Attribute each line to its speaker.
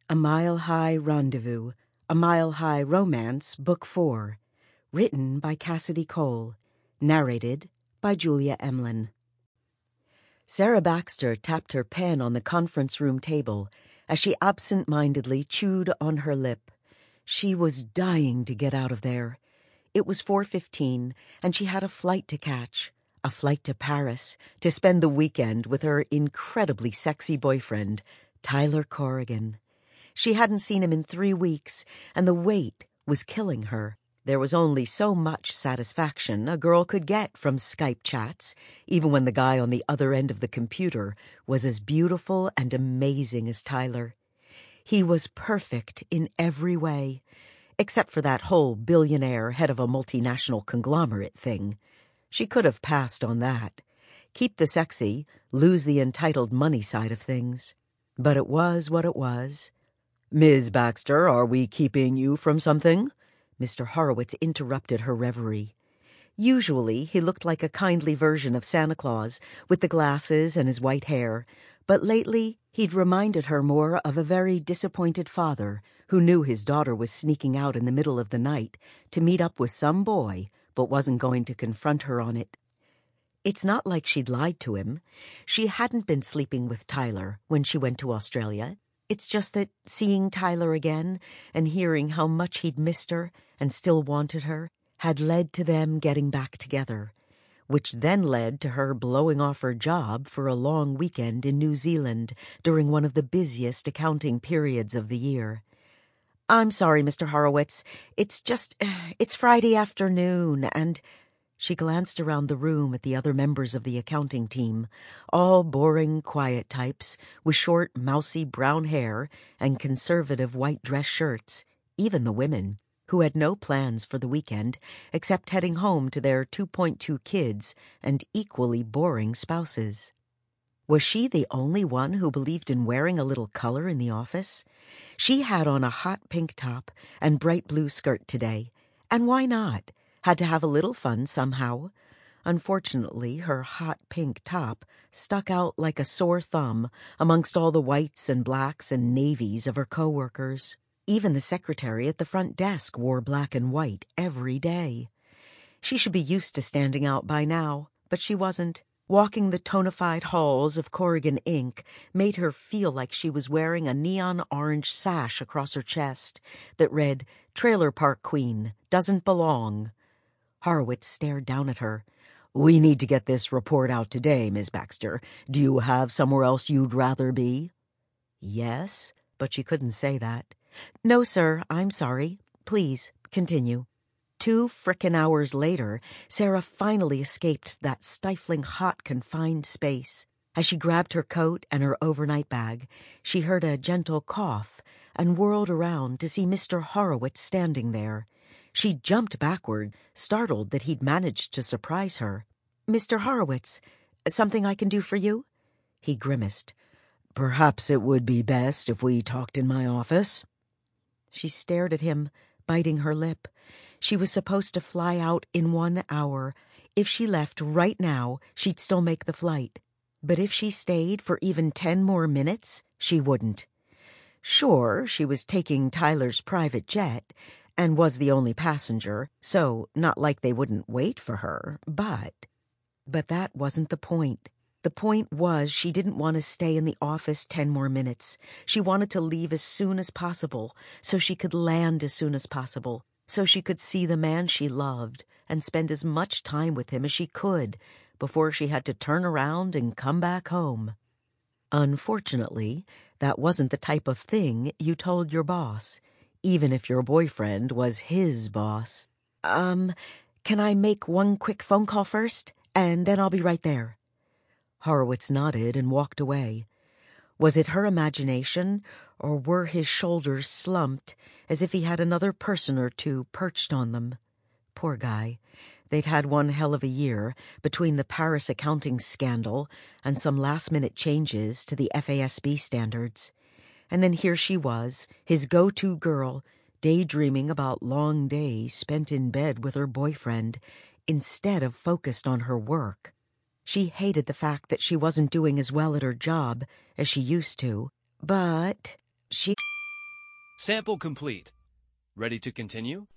Speaker 1: A Mile High Rendezvous, A Mile High Romance, Book 4. Written by Cassidy Cole. Narrated by Julia Emlyn. Sarah Baxter tapped her pen on the conference room table as she absent-mindedly chewed on her lip. She was dying to get out of there. It was 4:15, and she had a flight to catch. A flight to Paris to spend the weekend with her incredibly sexy boyfriend, Tyler Corrigan. She hadn't seen him in 3 weeks, and the wait was killing her. There was only so much satisfaction a girl could get from Skype chats, even when the guy on the other end of the computer was as beautiful and amazing as Tyler. He was perfect in every way, except for that whole billionaire head of a multinational conglomerate thing. She could have passed on that. Keep the sexy, lose the entitled money side of things. But it was what it was. "Ms. Baxter, are we keeping you from something?" Mr. Horowitz interrupted her reverie. Usually, he looked like a kindly version of Santa Claus, with the glasses and his white hair, but lately he'd reminded her more of a very disappointed father who knew his daughter was sneaking out in the middle of the night to meet up with some boy, but wasn't going to confront her on it. It's not like she'd lied to him. She hadn't been sleeping with Tyler when she went to Australia. It's just that seeing Tyler again and hearing how much he'd missed her and still wanted her had led to them getting back together, which then led to her blowing off her job for a long weekend in New Zealand during one of the busiest accounting periods of the year. "I'm sorry, Mr. Horowitz. It's Friday afternoon, and..." She glanced around the room at the other members of the accounting team, all boring, quiet types with short, mousy brown hair and conservative white dress shirts, even the women, who had no plans for the weekend except heading home to their 2.2 kids and equally boring spouses. Was she the only one who believed in wearing a little color in the office? She had on a hot pink top and bright blue skirt today, and why not? Had to have a little fun somehow. Unfortunately, her hot pink top stuck out like a sore thumb amongst all the whites and blacks and navies of her coworkers. Even the secretary at the front desk wore black and white every day. She should be used to standing out by now, but she wasn't. Walking the tonified halls of Corrigan Inc. made her feel like she was wearing a neon orange sash across her chest that read, "Trailer Park Queen, doesn't belong." Horowitz stared down at her. "We need to get this report out today, Ms. Baxter. Do you have somewhere else you'd rather be?" Yes, but she couldn't say that. "No, sir, I'm sorry. Please, continue." 2 frickin' hours later, Sarah finally escaped that stifling hot confined space. As she grabbed her coat and her overnight bag, she heard a gentle cough and whirled around to see Mr. Horowitz standing there. She jumped backward, startled that he'd managed to surprise her. "Mr. Horowitz, something I can do for you?" He grimaced. "Perhaps it would be best if we talked in my office." She stared at him, biting her lip. She was supposed to fly out in 1 hour. If she left right now, she'd still make the flight. But if she stayed for even 10 more minutes, she wouldn't. Sure, she was taking Tyler's private jet and was the only passenger, so not like they wouldn't wait for her, but that wasn't the point. The point was she didn't want to stay in the office 10 more minutes. She wanted to leave as soon as possible, so she could land as soon as possible, so she could see the man she loved and spend as much time with him as she could before she had to turn around and come back home. Unfortunately, that wasn't the type of thing you told your boss, even if your boyfriend was his boss. Can I make one quick phone call first, and then I'll be right there?" Horowitz nodded and walked away. Was it her imagination, or were his shoulders slumped as if he had another person or two perched on them? Poor guy. They'd had one hell of a year between the Paris accounting scandal and some last-minute changes to the FASB standards. And then here she was, his go-to girl, daydreaming about long days spent in bed with her boyfriend instead of focused on her work. She hated the fact that she wasn't doing as well at her job as she used to, but she
Speaker 2: Sample complete. Ready to continue?